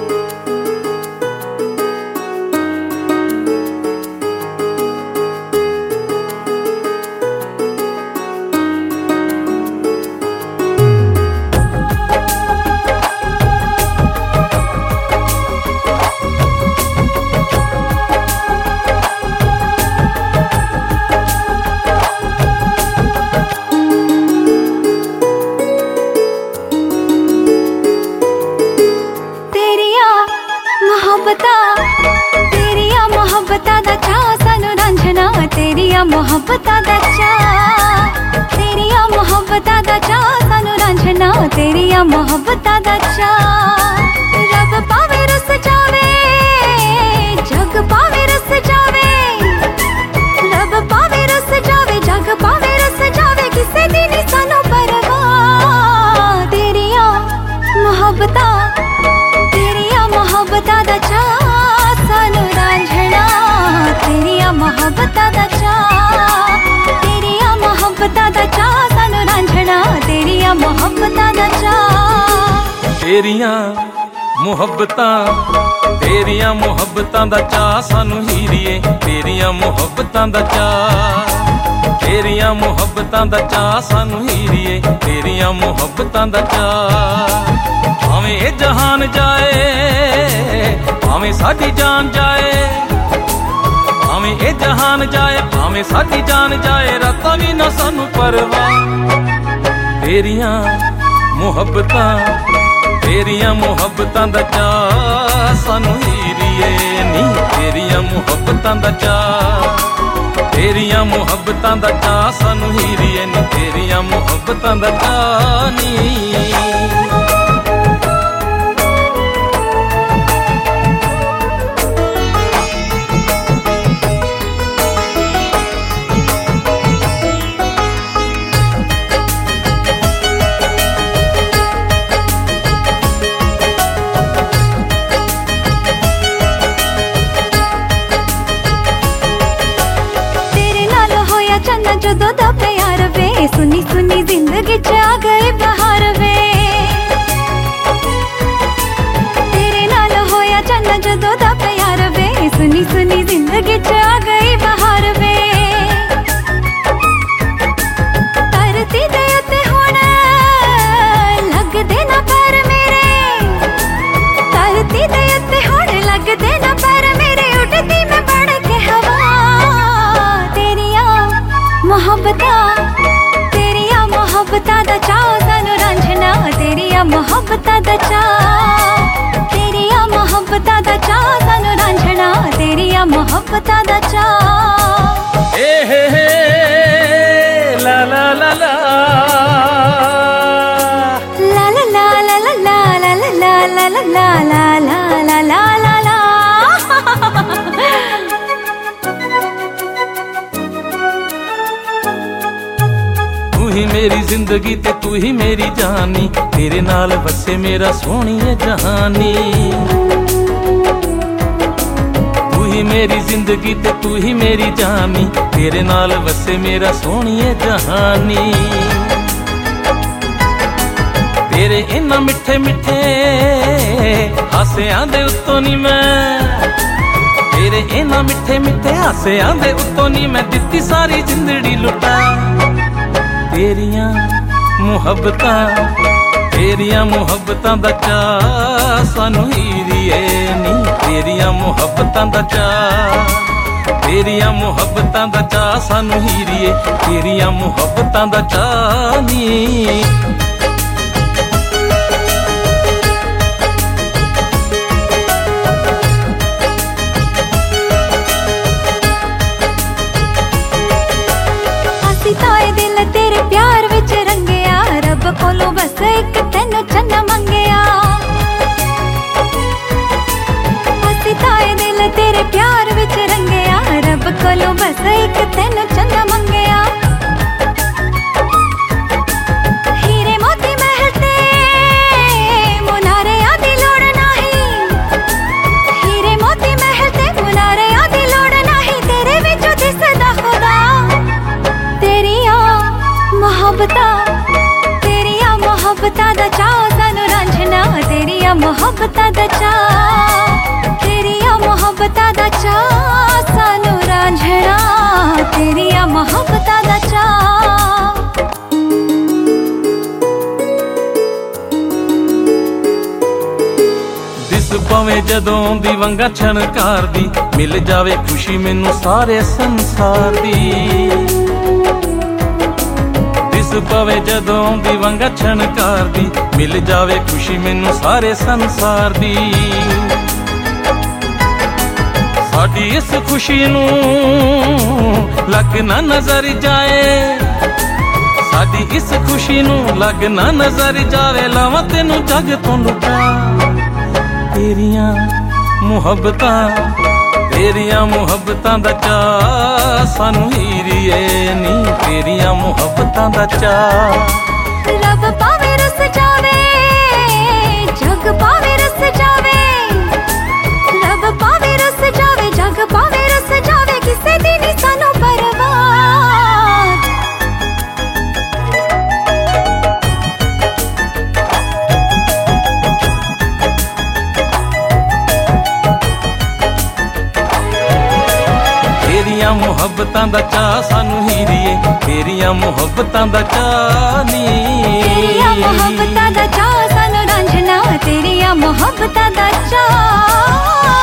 तेरिया मोहब्बता दा चा सानू रांझना, तेरिया मोहब्बता दा चा, तेरिया मोहब्बता दा चा सानू रांझना, तेरिया मोहब्बता दा चा। रब पावे रस जावे, जग पावे रस जावे, रब पावे रस जावे, जग पावे रस जावे, किसे दी नी सानू परवाह। तेरिया मोहब्बता, तेरिया मोहब्बता दा चा सानू रांझना, तेरिया मोहब्बता दा चा, तेरिया मोहब्बता दा चा सानू रांझना, तेरिया मोहब्बता दा चा। तेरिया मुहब्बतां, तेरिया मुहब्बतां दा चा सानू हीरिए, तेरिया मुहब्बतां दा चा, तेरिया मुहब्बतां दा चा सानू हीरिए, तेरिया मुहब्बतां दा चा। भावें ए जहान जाए, भावें साडी जान जाए, भावें ए जहान जाए, भावें साडी जान जाए, रातां भी ना सानू परवाह। तेरिया मुहब्बतां, तेरिया मुहब्बतां दा चा सानू हीरिए नी, तेरिया मुहब्बतां दा चा, तेरिया मुहब्बतां दा चा सानू हीरिए नी, तेरिया मुहब्बतां दा चा नी। जदों दा प्यार वे, सुनी सुनी जिंदगी च आ गए बहार वे, तेरे नाल होया चन्ना जदों दा प्यार वे, सुनी सुनी जिंदगी च आ गए बहार वे। धरती दे उत्ते हुण लगदे ना पैर मेरे, धरती दे उत्ते हुण लगदे ना पैर मेरे, उड़दी मैं बन के हवा। तेरिया मोहब्बता, तेरिया मोहब्बता दा चा सानू रांझना, तेरिया मोहब्बता दा चा, तेरिया मोहब्बता दा चा सानू रांझना, तेरिया मोहब्बता दा चा। हे ला ला ला ला ला ला ला ला ला ला ला ला ला ला ला ला ला ला ला। तू ही मेरी जिंदगी ते तू ही मेरी जानी, तेरे नाल बसे मेरा सोहणीए जहानी। तू ही मेरी जिंदगी ते तू ही मेरी जानी, तेरे नाल बसे मेरा सोहणीए जहानी। तेरे इन्ना मिठे मिठे हासियां दे उत्तों नी मैं, तेरे इन्ना मिठे मिठे हासियां दे उत्तों नी मैं दित्ती सारी जिंदड़ी लुटा। तेरिया मुहब्बतां, तेरिया मुहब्बतां दा चा सानू हीरिए नी, तेरिया मुहब्बतां दा चा, तेरिया मुहब्बतां दा चा सानू हीरिए, तेरिया मुहब्बतां दा चा नी। ताए दिल तेरे प्यार विच रंगया, रब कोलों बस एक तेनू चन्ना मंगया। असी ताए दिल तेरे प्यार विच रंगया, रब कोलों बस एक तेनू चन्ना मंगया। हीरे मोती महल ते मुनारे आदि लोड़ नाही, हीरे मोती महल ते मुनारे आदि लोड़ नाही, तेरे विचों दिसदा खुदा। तेरिया मोहब्बता, तेरिया मोहब्बता दा चा सानू रांझना, रांझना तेरिया मुहब्बतां दा चाऽ, तेरिया मुहब्बतां दा चाऽ सानू रांझना तेरिया मुहब्बतां दा चाऽ। दिस पवे जदों दी वंगा छणकार दी, मिल जावे खुशी मैनू सारे संसार दी। दिस पवे जदों दी वंगा छणकार दी, मिल जावे खुशी मैनू सारे संसार दी। साडी इस खुशी नू लग ना नजर जाए, साडी इस खुशी नू लग ना नजर जावे, लावां तेनू जग तो लुटा। तेरियां मुहब्बतां तेरियां मुहब्बतां दा चाऽ सानू हीरिए नी, तेरियां मुहब्बतां दा चाऽ। रब पावे रस जावे जग पावे रस जावे, रब पावे रस जावे जग पावे रस जावे, किसे दी नी सानू परवाह। तेरियां मुहब्बतां दा चाऽ सानू हीरिए, तेरियां मुहब्बतां दा चाऽ नी। तेरिया मुहब्बतां दा चाऽ सानू रांझना तेरिया मुहब्बतां दा चाऽ।